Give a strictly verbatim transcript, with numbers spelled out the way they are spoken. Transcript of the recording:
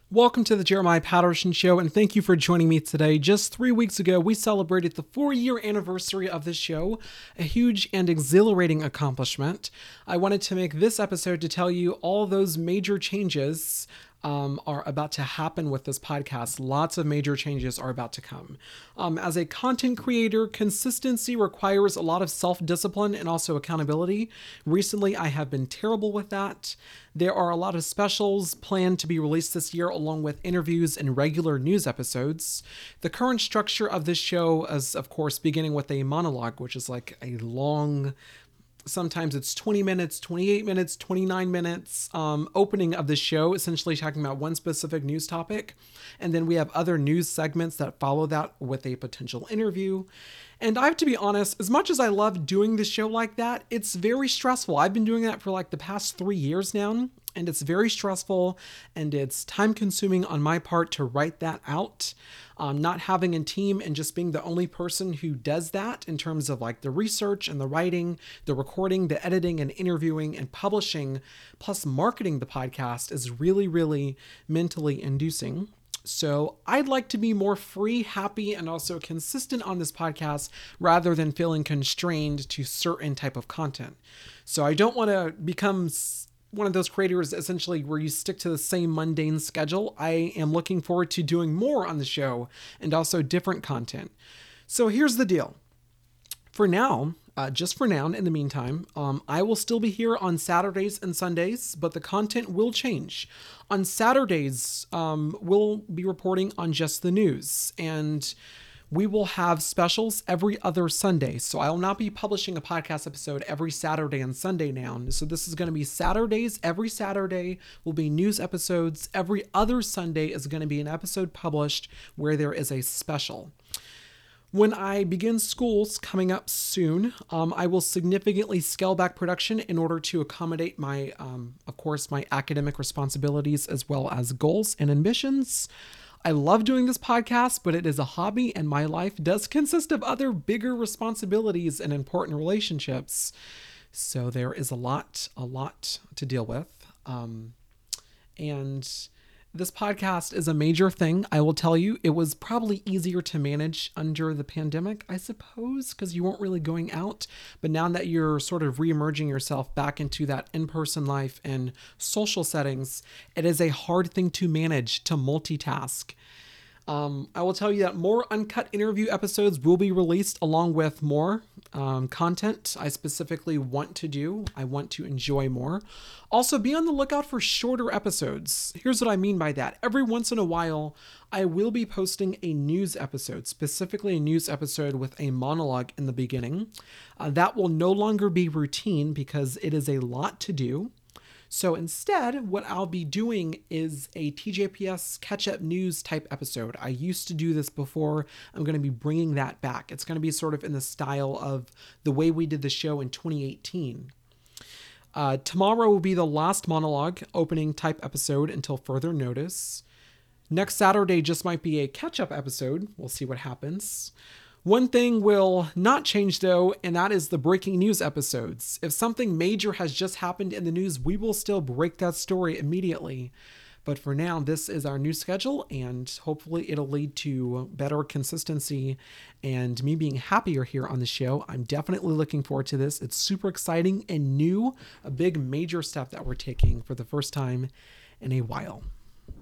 Welcome to the Jeremiah Patterson Show, and thank you for joining me today. Just three weeks ago, we celebrated the four-year anniversary of this show, a huge and exhilarating accomplishment. I wanted to make this episode to tell you all those major changes Um, are about to happen with this podcast. Lots of major changes are about to come. Um, as a content creator, consistency requires a lot of self-discipline and also accountability. Recently, I have been terrible with that. There are a lot of specials planned to be released this year, along with interviews and regular news episodes. The current structure of this show is, of course, beginning with a monologue, which is like a long, sometimes it's twenty minutes, twenty-eight minutes, twenty-nine minutes um, opening of the show, essentially talking about one specific news topic. And then we have other news segments that follow that with a potential interview. And I have to be honest, as much as I love doing the show like that, it's very stressful. I've been doing that for like the past three years now, and it's very stressful and it's time consuming on my part to write that out. Um, not having a team and just being the only person who does that in terms of like the research and the writing, the recording, the editing and interviewing and publishing, plus marketing the podcast is really, really mentally inducing. So I'd like to be more free, happy, and also consistent on this podcast rather than feeling constrained to certain type of content. So I don't want to become one of those creators essentially where you stick to the same mundane schedule. I am looking forward to doing more on the show and also different content. So here's the deal. For now, uh, just for now, in the meantime, um, I will still be here on Saturdays and Sundays, but the content will change. On Saturdays, um, we'll be reporting on just the news, and we will have specials every other Sunday. So I will not be publishing a podcast episode every Saturday and Sunday now. So this is going to be Saturdays. Every Saturday will be news episodes. Every other Sunday is going to be an episode published where there is a special. When I begin schools coming up soon, um, I will significantly scale back production in order to accommodate my, um, of course, my academic responsibilities as well as goals and ambitions. I love doing this podcast, but it is a hobby and my life does consist of other bigger responsibilities and important relationships. So there is a lot, a lot to deal with. Um, and this podcast is a major thing. I will tell you, it was probably easier to manage under the pandemic, I suppose, because you weren't really going out. But now that you're sort of reemerging yourself back into that in-person life and social settings, it is a hard thing to manage, to multitask. Um, I will tell you that more uncut interview episodes will be released along with more um, content I specifically want to do. I want to enjoy more. Also, be on the lookout for shorter episodes. Here's what I mean by that. Every once in a while, I will be posting a news episode, specifically a news episode with a monologue in the beginning. Uh, that will no longer be routine because it is a lot to do. So instead, what I'll be doing is a T J P S catch-up news type episode. I used to do this before. I'm going to be bringing that back. It's going to be sort of in the style of the way we did the show in twenty eighteen. Uh, tomorrow will be the last monologue opening type episode until further notice. Next Saturday just might be a catch-up episode. We'll see what happens. One thing will not change though, and that is the breaking news episodes. If something major has just happened in the news, we will still break that story immediately. But for now, this is our new schedule, and hopefully it'll lead to better consistency and me being happier here on the show. I'm definitely looking forward to this. It's super exciting and new, a big major step that we're taking for the first time in a while.